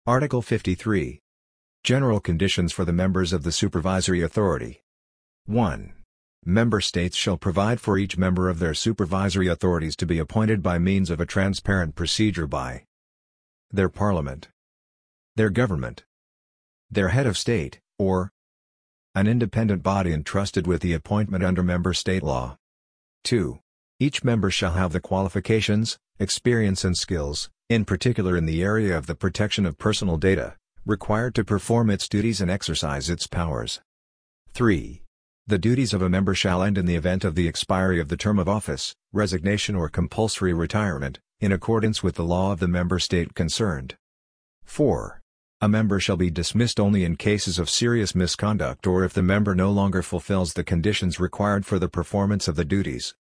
Article 53. General conditions for the members of the supervisory authority. 1. Member states shall provide for each member of their supervisory authorities to be appointed by means of a transparent procedure by their parliament, their government, their head of state, or an independent body entrusted with the appointment under member state law. 2. Each member shall have the qualifications, experience and skills, in particular in the area of the protection of personal data, required to perform its duties and exercise its powers. 3. The duties of a member shall end in the event of the expiry of the term of office, resignation or compulsory retirement, in accordance with the law of the member state concerned. 4. A member shall be dismissed only in cases of serious misconduct or if the member no longer fulfills the conditions required for the performance of the duties.